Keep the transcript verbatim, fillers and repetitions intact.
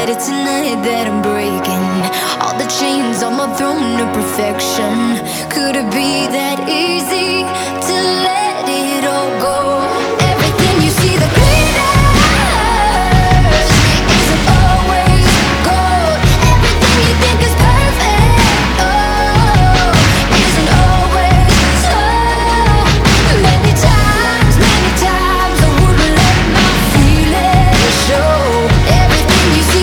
it tonight that I'm breaking all the chains on my throne of perfection. Could it be that easy?